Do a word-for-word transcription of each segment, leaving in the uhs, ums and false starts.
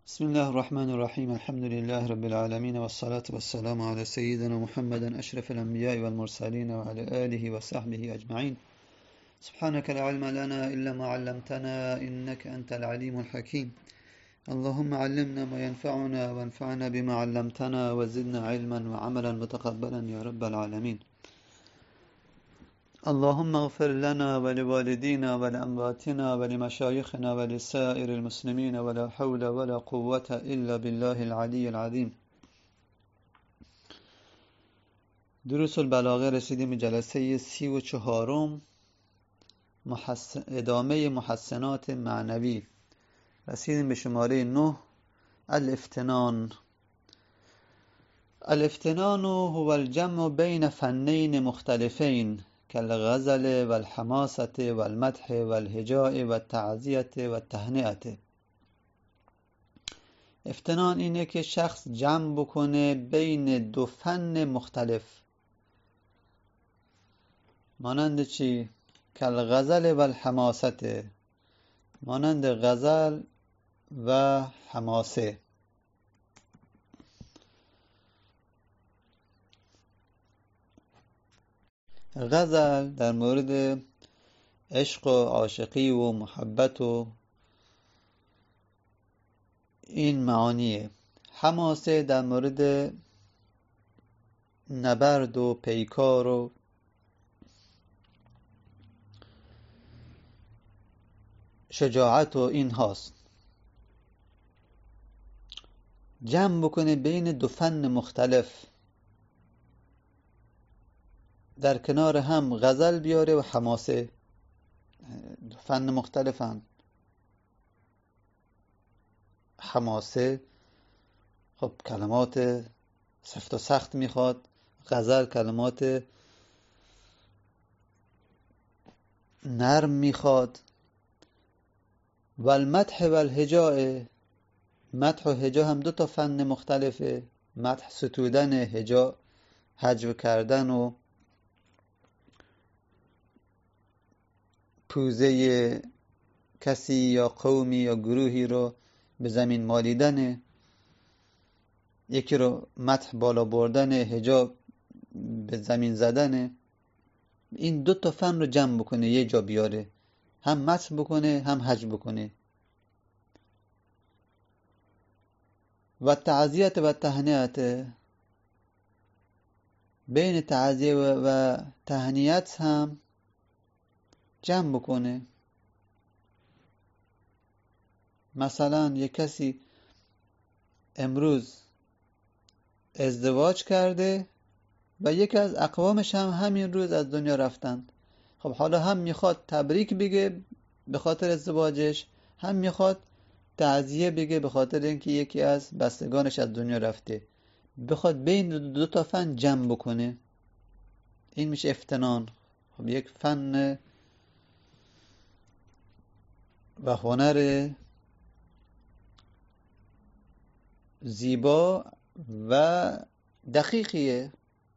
بسم الله الرحمن الرحيم الحمد لله رب العالمين والصلاة والسلام على سيدنا محمد أشرف الأنبياء والمرسلين وعلى آله وصحبه أجمعين. سبحانك لا علم لنا إلا ما علمتنا إنك أنت العليم الحكيم. اللهم علمنا ما ينفعنا وانفعنا بما علمتنا وزدنا علما وعملا متقبلا يا رب العالمين. اللهم اغفر لنا ولوالدينا ولأمواتنا ولمشايخنا ولسائر المسلمين ولا حول ولا قوة إلا بالله العلي العظيم. دروس البلاغه رسیدیم به جلسه سی و چهارم، محسن... ادامه محسنات معنوی. رسیدیم به شماره نه، الافتنان. الافتنان هو الجمع بین فنین مختلفین كالغزل والحماسة والمدح والهجاء والتعزیة والتهنئة. افتنان اینه که شخص جمع بکنه بین دو فن مختلف. مانند چی؟ کالغزل والحماسة، مانند غزل و حماسه. غزل در مورد عشق و عاشقی و محبت و این معانیه. حماسه در مورد نبرد و پیکار و شجاعت و این هاست. جمع بکنه بین دو فن مختلف، در کنار هم غزل بیاره و حماسه. دو فن مختلفن. حماسه خب کلمات سفت و سخت میخواد، غزل کلمات نرم میخواد. و المدح و الهجاء، مدح و هجا هم دو تا فن مختلفه. مدح ستودن، هجا هجو کردن و پوزه کسی یا قومی یا گروهی رو به زمین مالیدنه. یکی رو مدح بالا بردن، هجا به زمین زدنه. این دو تا فن رو جمع بکنه یه جا بیاره، هم مدح بکنه هم هج بکنه. و تعزیت و تهنیت، بین تعزیه و تهنیت هم جمع بکنه. مثلا یک کسی امروز ازدواج کرده و یکی از اقوامش هم همین روز از دنیا رفتن. خب حالا هم میخواد تبریک بگه به خاطر ازدواجش، هم میخواد تعزیه بگه به خاطر اینکه یکی از بستگانش از دنیا رفته. بخواد بین دو تا فن جمع بکنه، این میشه افتنان. خب یک فن و هنر زیبا و دقیقیه.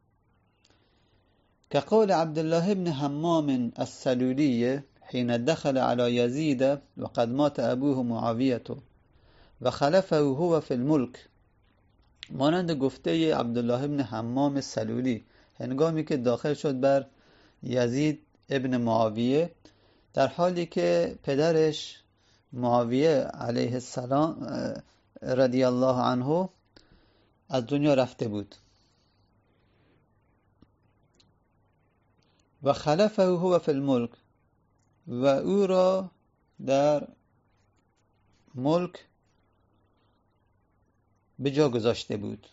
كقول عبد الله بن حمام السلولي حين دخل على يزيد وقد مات أبوه معاوية وخلفه هو في الملك. مانند گفته عبدالله بن حمام السلولی هنگامی که داخل شد بر یزید ابن معاویه، در حالی که پدرش معاویه علیه السلام رضی الله عنه از دنیا رفته بود. و خلفه هو فی الملک، و او را در ملک به جا گذاشته بود.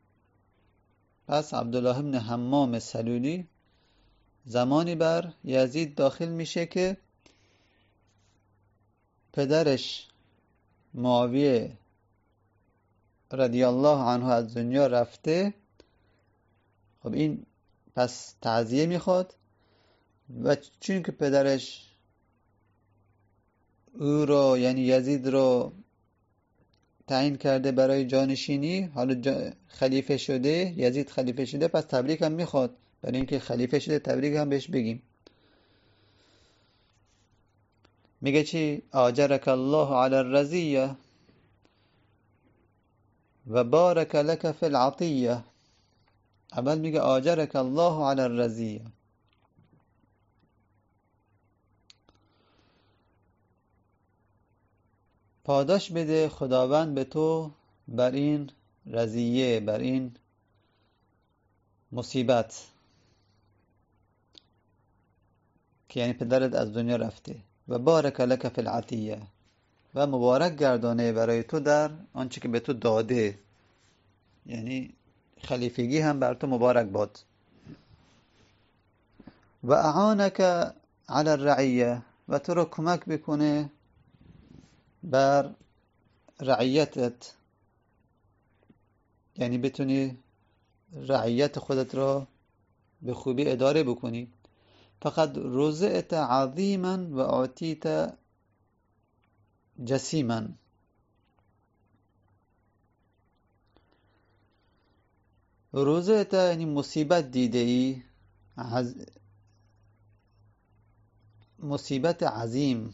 پس عبدالله بن حمام سلولی زمانی بر یزید داخل میشه که پدرش معاویه رضی الله عنه از دنیا رفته. خب این پس تعزیه میخواد و چون که پدرش او رو یعنی یزید رو تعیین کرده برای جانشینی، حالا جا خلیفه شده، یزید خلیفه شده، پس تبریک هم میخواد. برای اینکه خلیفه شده تبریک هم بهش بگیم. میگه چی؟ آجرک الله علی الرزیه، و بارک لک فی العطیه. اول میگه آجرک الله علی الرزیه. پاداش بده خداوند به تو بر این رزیه، بر این مصیبت که یعنی پدرت از دنیا رفته. و بارک لک فی العطیه، و مبارک گردانه برای تو در آنچه که به تو داده، یعنی خلیفگی هم بر تو مبارک باد. و اعانک علی الرعیه، و تو رو کمک بکنه بر رعیتت، یعنی بتونی رعیت خودت را به خوبی اداره بکنی. فقد رزعت عظیما و اعطیت جسیما. رزعت یعنی مصیبت دیده ای، عز... مصیبت عظیم.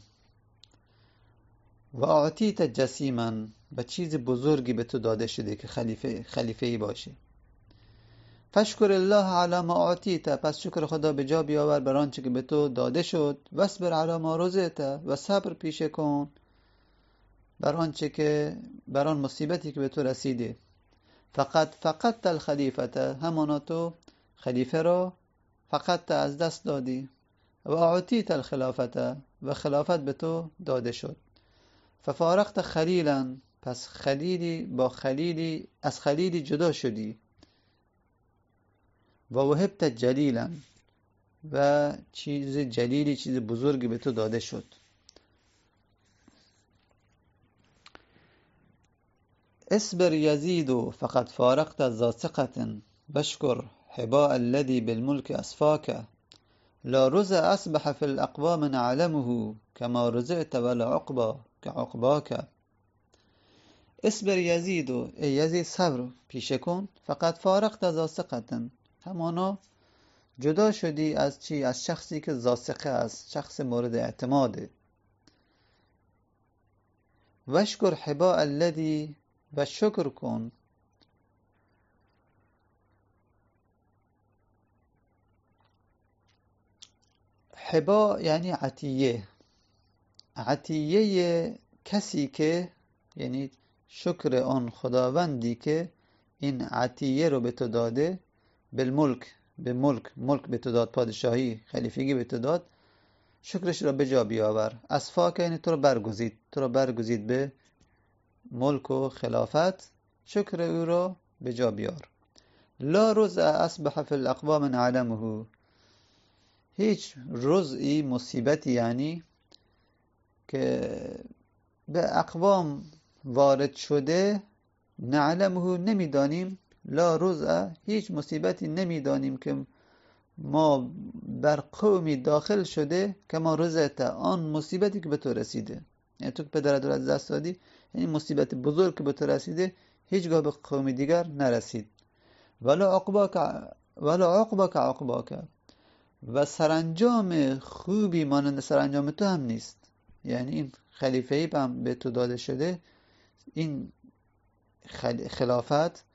و اعطیت جسیما، و چیز بزرگی به تو داده شده که خلیفه خلیفه‌ای باشه. فشکر الله علی ما اعطیت، پس شکر خدا به جا بیاور بر آنچه که به تو داده شد. واصبر علی ما رزقت، و صبر پیشه کن بر آنچه که بر آن مصیبتی که به تو رسیده. فقط فقط الخلیفه، همانا تو خلیفه را فقط از دست دادی. و اعطیت الخلافه، و خلافت به تو داده شد. ففارقت خلیلا، پس خلیلی با خلیلی از خلیلی جدا شدی. و وهبت جلیلا، و چیز جلیلی، چیز بزرگی به تو داده شد. اصبر یزید فقد فارقت ذا ثقة، واشکر حباء الذی بالملک اصفاک. لا رزع اصبح فی الاقوام نعلمه، کما رزعت ولا عقبا كعقباک. اصبر یزید، ای یزید صبر پیشه کن. فقد فارقت ذا ثقة، همانا جدا شدی از چی؟ از شخصی که ذا ثقه است، شخص مورد اعتماده. واشکر حباء الذی، و شکر کن حبا یعنی عطیه، عطیه کسی که، یعنی شکر آن خداوندی که این عطیه رو به تو داده. بالملک، به ملک، ملک به تو داد، پادشاهی، خلیفگی به تو داد. شکرش را به جا بیاور. اصفاک یعنی تو رو برگزید، تو رو برگزید به ملک و خلافت، شکر او را به جا بیار. لا رزع اصبح فی الاقوام نعلمه، هیچ رزعی، مصیبتی یعنی که به اقوام وارد شده، نعلمه نمیدانیم. لا رزع، هیچ مصیبتی نمیدانیم که ما بر قومی داخل شده، که ما رزعت، آن مصیبتی که به تو رسیده. یعنی تو که پدرت رو از دست دادی، این مصیبت بزرگ که به تو رسیده هیچگاه به قوم دیگر نرسید. ولا عقباک، ولا عقباک عقباک، و سرانجام خوبی مانند سرانجام تو هم نیست. یعنی این خلیفه‌ای هم به تو داده شده، این خلافت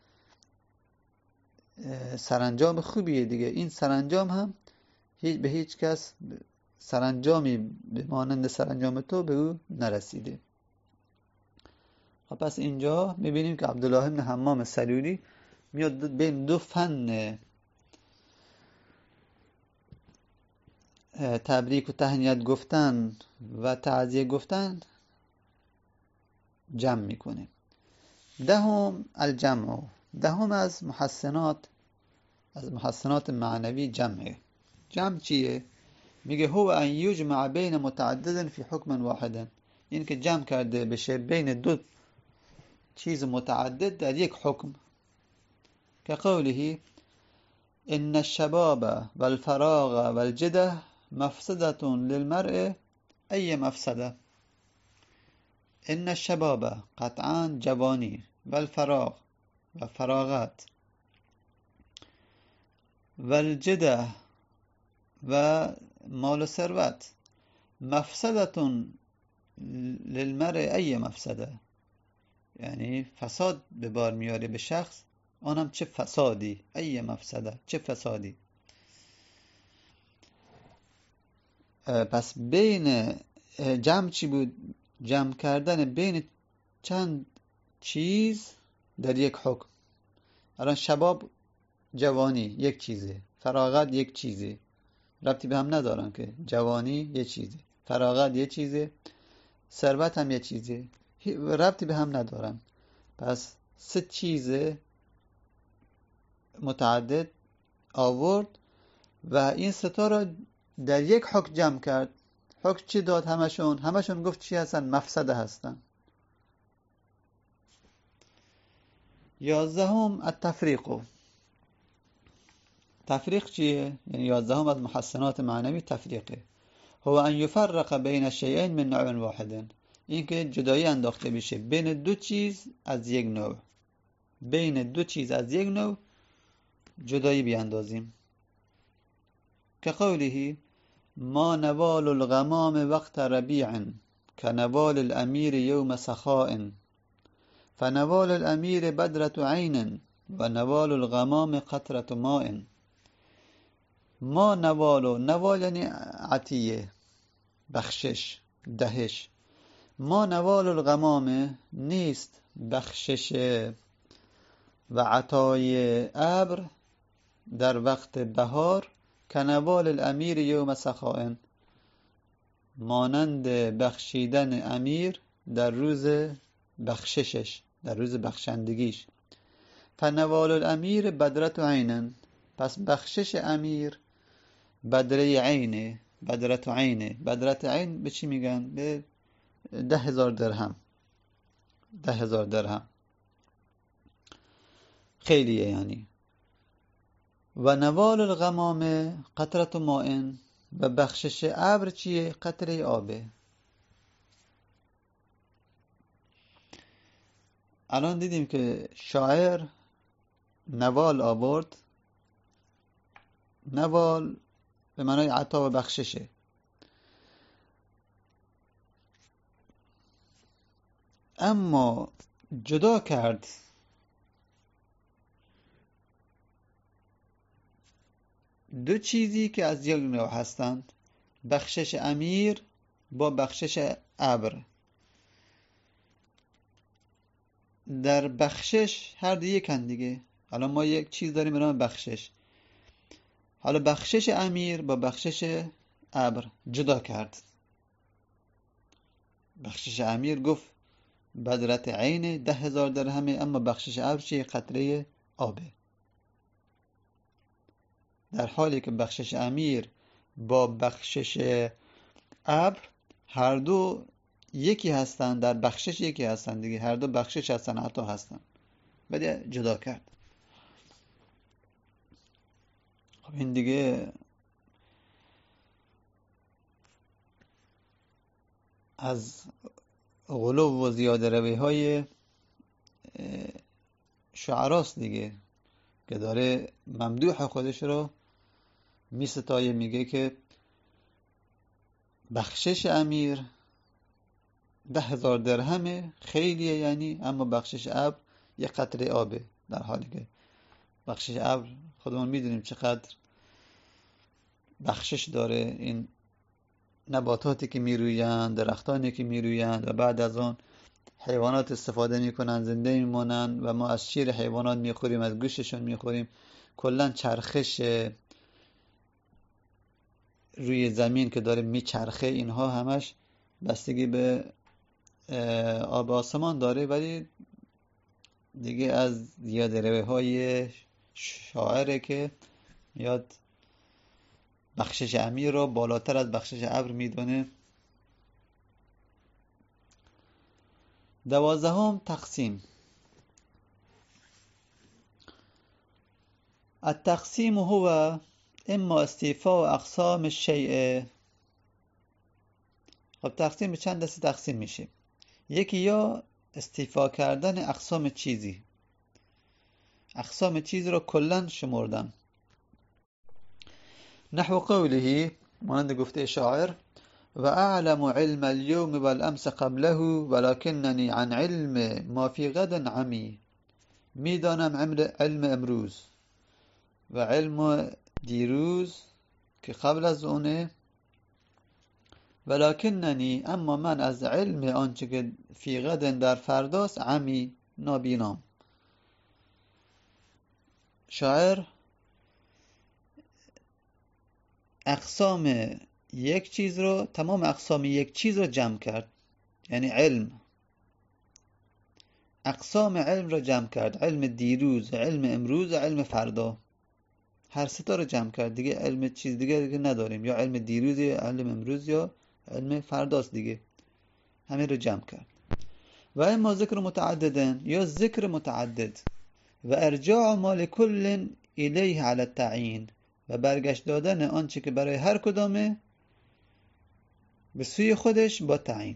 سرانجام خوبیه دیگه. این سرانجام هم هیچ به هیچ کس سرانجامی به مانند سرانجام تو به او نرسیده. خب پس اینجا میبینیم که عبدالله بن حمام سلولی میاد بین دو فن تبریک و تهنیت گفتن و تعزیه گفتن جمع میکنه. دهم الجمع، دهم از محسنات، از محسنات معنوی جمعه. جمع چیه؟ میگه هو ان یجمع بین متعدد فی حکم واحد، یعنی که جمع کرده بشه بین دو چیز متعدد در یک حکم. که قوله ان الشباب والفراغ والجده مفسدة للمرء ای مفسده. ان الشباب، قطعا جوانی، والفراغ، و فراغت، والجده، و مال و ثروت، مفسدة للمرء ای مفسده، یعنی فساد به بار میاره به شخص، آنم چه فسادی، ای مفسده، چه فسادی. پس بین جمع چی بود؟ جمع کردن بین چند چیز در یک حکم. الان شباب، جوانی یک چیزه، فراغت یک چیزه، ربطی به هم ندارن که. جوانی یه چیزه، فراغت یه چیزه، ثروت هم یه چیزه، ربطی به هم ندارن. پس سه چیز متعدد آورد و این ستا را در یک حکم جمع کرد. حکم چی داد؟ همشون همشون گفت چی هستن؟ مفسده هستن. یازدهم التفریق. تفریق چیه؟ یعنی یازدهم از محسنات معنوی تفریقه. هو ان یفرق بین الشیئین من نوع واحد. این که جدایی انداخته بشه بین دو چیز از یک نوع. بین دو چیز از یک نوع جدایی بیاندازیم. که قوله ما نوال الغمام وقت ربیع كنوال الامیر یوم سخاء فنوال الامیر بدرة عین و نوال الغمام قطرة ماء. ما نوالو، نوال یعنی عطیه، بخشش، دهش. ما نوال الغمام نیست بخشش و عطای ابر در وقت بهار، کنوال الامیر یوم سخاء، مانند بخشیدن امیر در روز بخششش، در روز بخشندگیش. فنوال الامیر بدرة عین، پس بخشش امیر بدره عینه. بدرة عینه، بدرة عین به چی میگن؟ به ده هزار درهم. ده هزار درهم خیلیه یعنی. و نوال الغمام قطرة ماء، و بخشش ابر چیه؟ قطره آبه. الان دیدیم که شاعر نوال آورد. نوال به معنای عطا و بخششه. اما جدا کرد دو چیزی که از یک نوع هستند، بخشش امیر با بخشش ابر. در بخشش هر دو یکن دیگه. حالا ما یک چیز داریم به نام بخشش. حالا بخشش امیر با بخشش ابر جدا کرد. بخشش امیر گفت بدرت عین ده هزار درهمه، اما بخشش ابر چیه؟ قطره آبه. در حالی که بخشش امیر با بخشش ابر هر دو یکی هستن، در بخشش یکی هستن دیگه، هر دو بخشش هستن، عطا هستن، ولی جدا کرد. خب این دیگه از غلو و زیاده روی های شعراست دیگه، که داره ممدوح خودش رو می ستایه، میگه که بخشش امیر ده هزار درهمه، خیلیه یعنی، اما بخشش ابر یه قطره آبه. در حالی که بخشش ابر خودمون میدونیم چقدر بخشش داره. این نباتاتی که میرویند، درختانی که میرویند و بعد از اون حیوانات استفاده میکنن، زنده میمونن و ما از شیر حیوانات میخوریم، از گوشتشون میخوریم. کلا چرخش روی زمین که داره میچرخه، اینها همش بستگی به آب آسمان داره. ولی دیگه از زیاده روی های شاعره که میاد بخشش امیر رو بالاتر از بخشش ابر میدونه. دوازدهم تقسیم. التقسیم هو اما استیفاء اقسام الشیء. خب تقسیم به چند دسته تقسیم میشه. یکی یا استیفا کردن اقسام چیزی، اقسام چیز رو کلن شمردن. نحو قوله، مانند گفته شاعر و اعلم علم اليوم والامس قبله ولكننی عن علم ما فی غد عمی. میدانم علم امروز و علم دیروز که قبل از اونه، ولکننی اما من از علم آنچه که فی غد در فرداست عمی نابینام. شاعر اقسام یک چیز رو، تمام اقسام یک چیز رو جمع کرد، یعنی علم، اقسام علم رو جمع کرد، علم دیروز، علم امروز و علم فردا، هر سه تا رو جمع کرد دیگه. علم چیز دیگه دیگه نداریم، یا علم دیروز یا علم امروز یا علم فرداست دیگه، همه رو جمع کرد. و اما ذکر متعددن، یا ذکر متعدد، و ارجاع ما لکل الیه علی التعیین، و برگشت دادن آنچه که برای هر کدامه به سوی خودش با تعیین.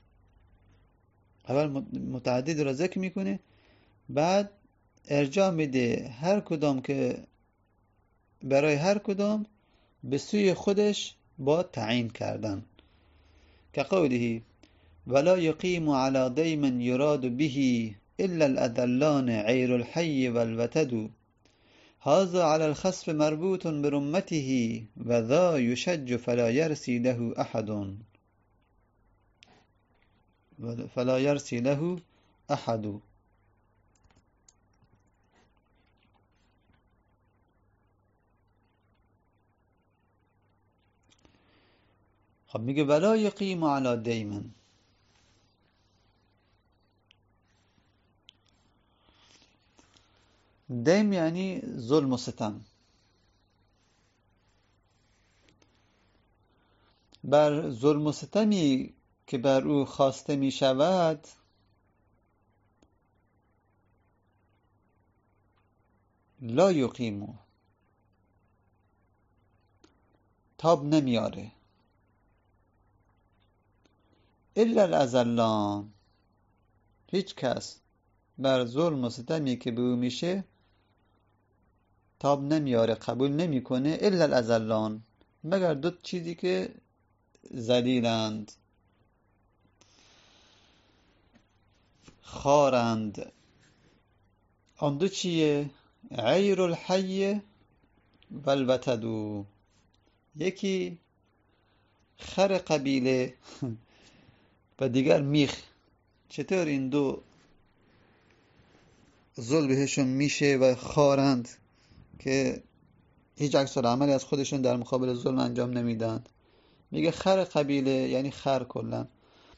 اول متعدد را ذکر میکنه، بعد ارجاع میده هر کدام که برای هر کدام به سوی خودش با تعیین کردن. که قوله ولا یقیم علی دیم یراد به الا الاذلان عیر الحی والوتد، هذا على الخسف مربوط برمته و ذا یشج فلا یرسی له احد فلا یرسی له احد. خب میگه ولا یقیم علی دیم، دیم یعنی ظلم و ستم. بر ظلم و ستمی که بر او خواسته می شود لا یقیمو، تاب نمیاره، الا الاذلان، هیچ کس بر ظلم و ستمی که به او میشه تاب نمیاره، قبول نمیکنه، الا الاذلان، مگر دو چیزی که ذلیلند، خارند. آن دو چیه؟ عیر الحی و الوتد، یکی خر قبیله و دیگر میخ. چطور این دو ظلم بهشون میشه و خارند که هیچ عکس العملی از خودشون در مقابل ظلم انجام نمیدن؟ میگه خر قبیله یعنی خر کلا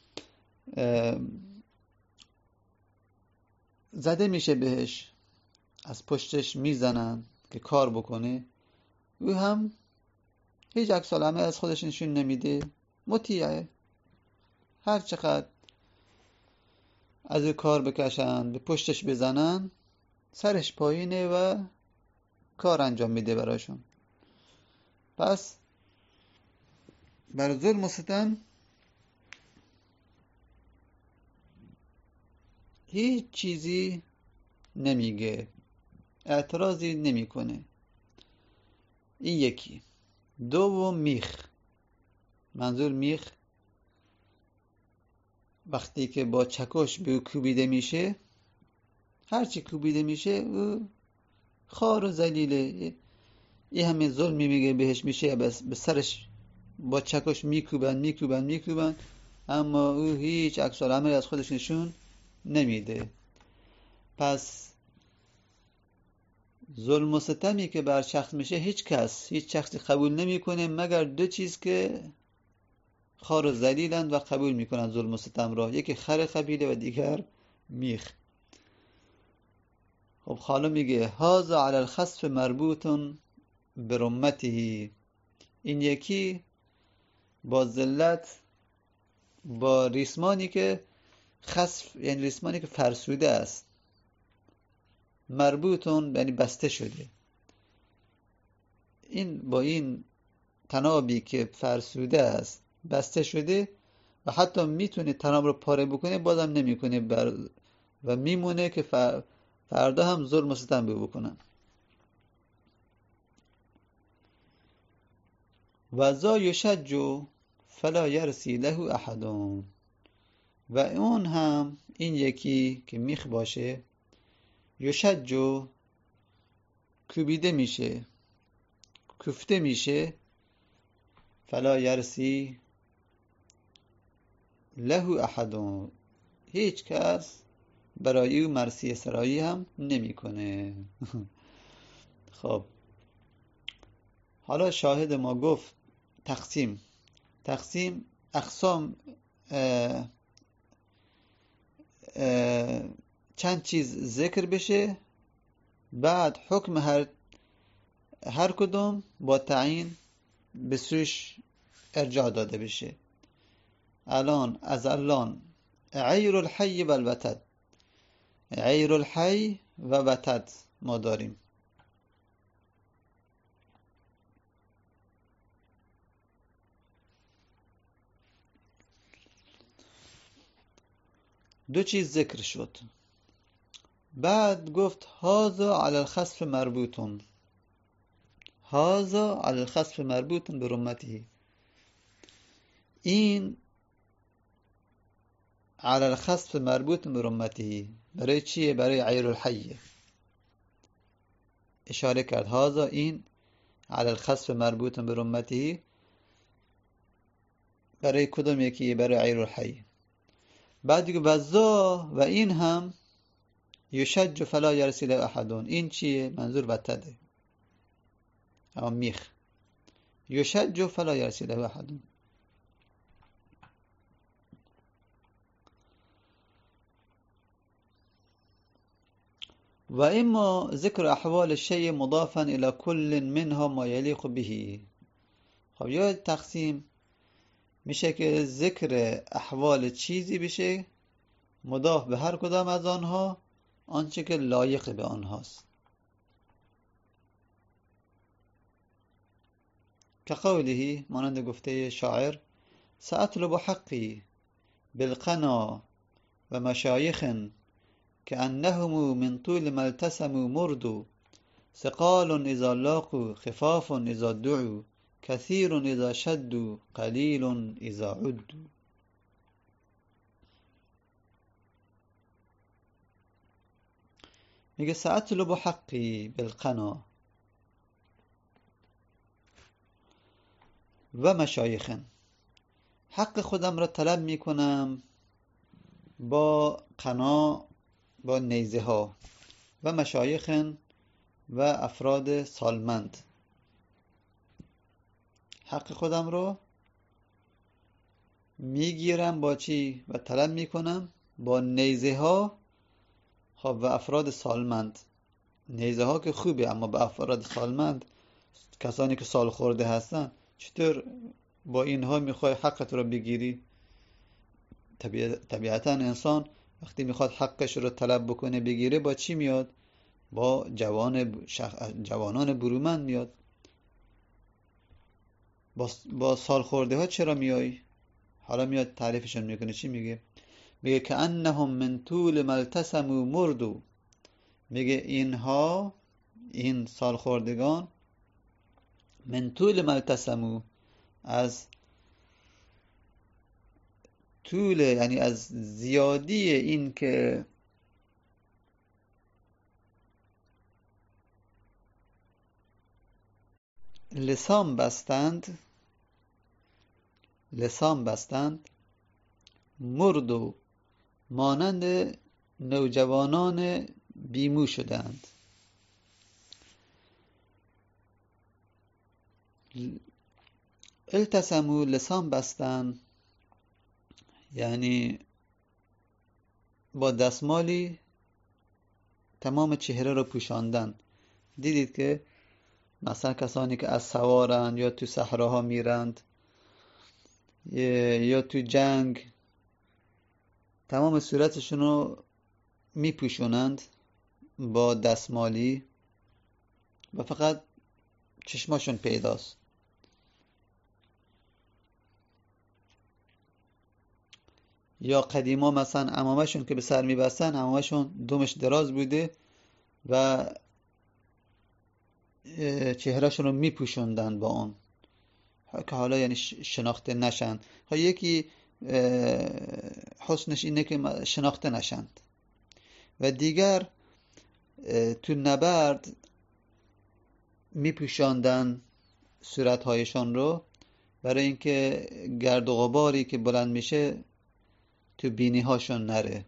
زده میشه بهش، از پشتش میزنن که کار بکنه، او هم هیچ عکس العملی از خودش نشون نمیده، مطیعه، هر چقدر از او کار بکشن، به پشتش بزنن، سرش پایینه و کار انجام میده براشون. پس بر ظلم و ستم هیچ چیزی نمیگه، اعتراضی نمیکنه. این یکی. دوم میخ، منظور میخ وقتی که با چکش به او کوبیده میشه، هرچی کوبیده میشه او خار و ذلیله، این همه ظلمی میگه بهش میشه، بس به سرش با چکش میکوبن میکوبن میکوبن، اما او هیچ عکس العملی از خودش نشون نمیده. پس ظلم و ستمی که بر شخص میشه هیچ کس، هیچ شخصی قبول نمیکنه مگر دو چیز که خار و ذلیلند و قبول میکنن ظلم و ستم را، یکی خر قبیله و دیگر میخ. خب حالا میگه هذا علی الخسف مربوط برمته، این یکی با ذلت، با ریسمانی که خسف یعنی ریسمانی که فرسوده است، مربوطون یعنی بسته شده، این با این تنابی که فرسوده است بسته شده و حتی میتونه تناب رو پاره بکنه بازم نمیکنه بر و میمونه که فردا هم ظلم و ستم بکنن. و ذا یشج فلا یرسی له احد. و اون هم این یکی که میخ باشه یشجو کوبیده میشه، کوفته میشه، فلا یرسی له احد، هیچ کس برای او مرثیه سرایی هم نمیکنه. خب حالا شاهد ما گفت تقسیم تقسیم اقسام اه اه چند چیز ذکر بشه، بعد حکم هر هر کدوم با تعیین به سوش ارجاع داده بشه. الان از الان عیر الحی و الوتد، عیر الحی و وتد ما داریم. دو چیز ذکر شد. بعد گفت هذا علی الخسف مربوطون، هذا علی الخسف مربوطون به رمته، این علی الخسف مربوط به رمته برای چیه؟ برای عیر الحیه. اشاره کرد هذا این علی الخسف مربوط به رمته برای کدوم یکی؟ برای عیر الحیه. بعد دیگه وزا و این هم یشج فلا یرسی له احد، این چیه؟ منظور وتده، اما میخ یشج فلا یرسی له احد. و اما ذکر احوال الشیء مضافا الى كل منها ما یلیق به. خب یا تقسیم میشه که ذکر احوال چیزی بشه مضاف به هر کدام از آنها آنچه که لایق به آنهاست، که قوله مانند گفته شاعر سأطلب حقی بالقنا و مشایخ كأنهم من طول ما التسموا مردوا ثقال إذا لاقوا خفاف إذا دعوا كثير إذا شدوا قليل إذا عدوا. میگه سأطلب حقی بالقنا و مشایخ، حق خودم را طلب میکنم با قنا، با نیزه ها، و مشایخ و افراد سالمند. حق خودم رو میگیرم با چی؟ و طلب میکنم با نیزه ها. خب و افراد سالمند، نیزه ها که خوبه، اما با افراد سالمند، کسانی که سال خورده هستن، چطور با اینها میخوای حقت رو بگیری؟ طبیعتا انسان وقتی میخواد حقش رو طلب بکنه بگیره با چی میاد؟ با جوان شخ... جوانان برومند میاد. با, با سال خورده ها چرا میای؟ حالا میاد تعریفشون میکنه. چی میگه؟ میگه که انهم من طول ما التسموا مردوا، میگه اینها، این سال خوردگان، من طول ما التسموا، از طول یعنی از زیادی این که لسان بستند، لسان بستند، مرد، مانند نوجوانان بیمو شدند. التسموا، لسان بستند یعنی با دستمالی تمام چهره رو پوشاندن. دیدید که مثلا کسانی که از سوارن یا تو صحراها میرند یا تو جنگ، تمام صورتشون رو میپوشونند با دستمالی و فقط چشماشون پیداست. یا قدیما مثلا عمامشون که به سر میبستن، عمامشون دومش دراز بوده و چهرهشون رو میپوشوندن با اون. که حالا یعنی شناخته نشن. یکی حسنش اینه که شناخته نشند و دیگر تو نبرد میپوشاندن صورتهایشان رو برای اینکه گرد و غباری که بلند میشه تو بینی هاشون نره.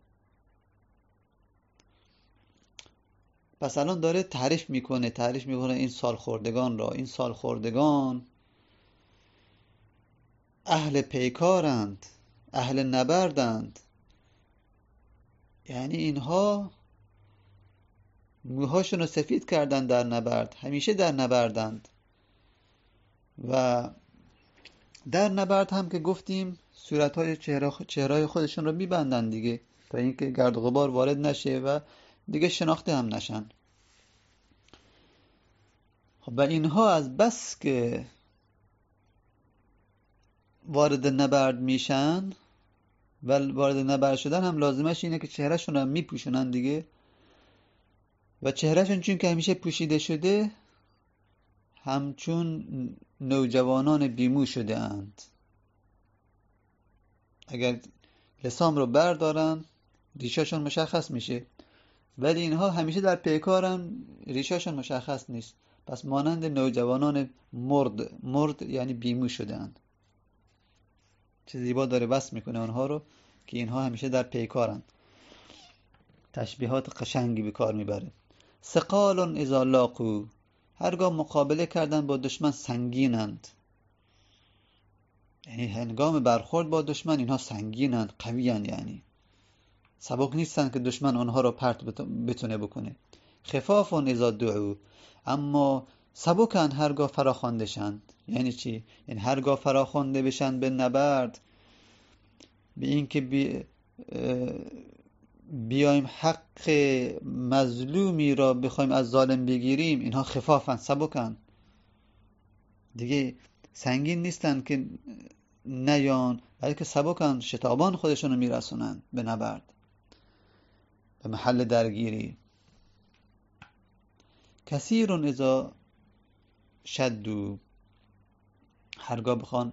پس الان داره تعریف میکنه تعریف میکنه این سالخوردگان را. این سالخوردگان اهل پیکارند، اهل نبردند، یعنی اینها موهاشون رو سفید کردن در نبرد، همیشه در نبردند و در نبرد هم که گفتیم صورتهای چهره چهرهای خودشون رو میبندن دیگه تا اینکه گرد و غبار وارد نشه و دیگه شناخته هم نشن. و اینها از بس که وارد نبرد میشن و وارد نبرد شدن هم لازمش اینه که چهرهشون رو میپوشونن دیگه و چهرهشون چون که همیشه پوشیده شده همچون نوجوانان بیمو شده اند. اگر لسام رو بردارن ریشاشون مشخص میشه، ولی اینها همیشه در پیکارن، ریشاشون مشخص نیست. پس مانند نوجوانان مرد مرد یعنی بیمو شده اند. چه زیبا داره وصف میکنه اونها رو که اینها همیشه در پیکارن. تشبیهات قشنگی به کار میبره. ثقال اذا لاقوا، هرگاه مقابله کردن با دشمن سنگینند، یعنی هنگام برخورد با دشمن اینها سنگینند، قویان، یعنی سبک نیستن که دشمن آنها رو پرت بتونه بکنه. خفاف اذا دعوا، اما سبکن هرگاه فراخوانده شند. یعنی چی؟ یعنی هرگاه فراخوانده بشن به نبرد، به این که بی بیایم حق مظلومی را بخوایم از ظالم بگیریم، اینها خفافن، سبکن دیگه، سنگین نیستن که نیان، بلکه سبکن، شتابان خودشون رو میرسونن به نبرد، به محل درگیری. کثیر اذا شدوا، هرگاه بخوان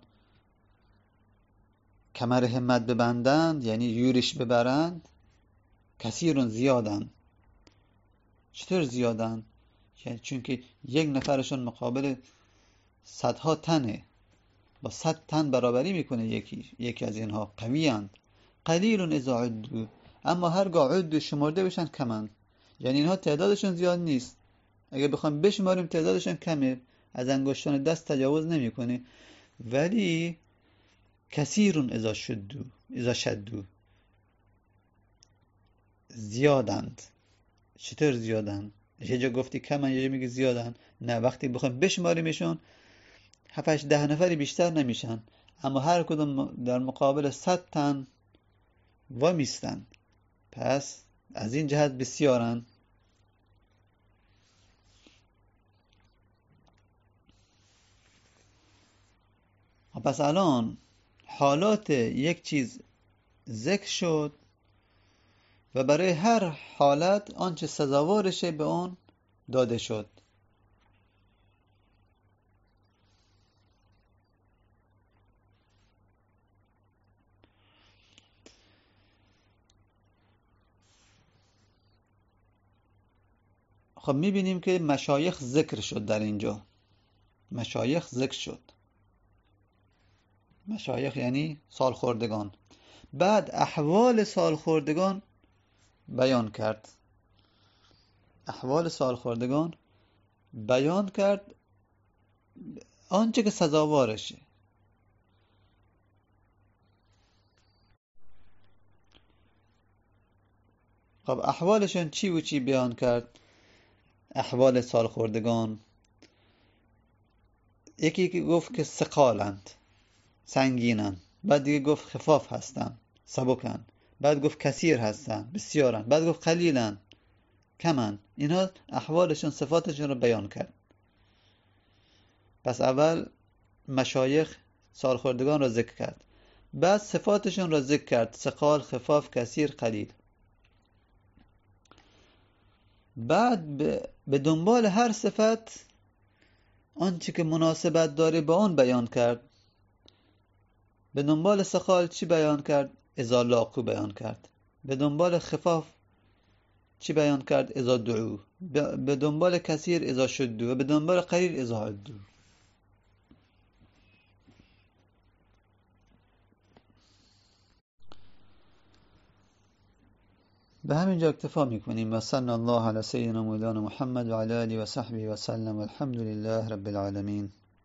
کمر همت ببندند یعنی یورش ببرند، کثیر زیادن. چطور زیادن؟ یعنی چون که یک نفرشون مقابل صدها تنه، با صد تن برابری میکنه یکی یکی از اینها، قویند. قلیل اذا عدوا، اما هرگاه عد شمرده بشن کمن، یعنی اینها تعدادشون زیاد نیست، اگه بخوام بشماریم تعدادشون کمه، از انگشتان دست تجاوز نمیکنه، ولی کثیر اذا شدوا اذا شدوا، زیادند. چطور زیادند؟ یه جا گفتی کمن، یه جا میگه زیادن. نه، وقتی بخوام بشماریمشون هفت هشت ده نفری بیشتر نمیشن، اما هر کدوم در مقابل صد تن وامیستن. پس از این جهت بسیارن. پس الان حالات یک چیز ذکر شد و برای هر حالت آنچه سزاوارشه به اون داده شد. خب میبینیم که مشایخ ذکر شد در اینجا. مشایخ ذکر شد. مشایخ یعنی سالخوردگان. بعد احوال سالخوردگان بیان کرد. احوال سالخوردگان بیان کرد، آنچه که سزاوارشه. خب احوالشون چی و چی بیان کرد؟ احوال سالخوردگان، یکی که گفت که ثقالند، سنگینن، بعد دیگه گفت خفاف هستن، سبکن، بعد گفت کثیر هستن، بسیارن، بعد گفت قلیلن، کمن. اینا احوالشون، صفاتشون رو بیان کرد. پس اول مشایخ سالخوردگان را ذکر کرد، بعد صفاتشون را ذکر کرد، ثقال، خفاف، کثیر، قلیل. بعد به دنبال هر صفت آنچه که مناسبت داره با اون بیان کرد. به دنبال سخال چی بیان کرد؟ اذا لاقو بیان کرد. به دنبال خفاف چی بیان کرد؟ اذا دعو. به دنبال کثیر اذا شدو و به دنبال قلیل اذا عدو. به همینجا اکتفا میکنیم و صلی الله علی سیدنا مولانا محمد و علی آله و صحبه و سلم والحمد لله رب العالمین.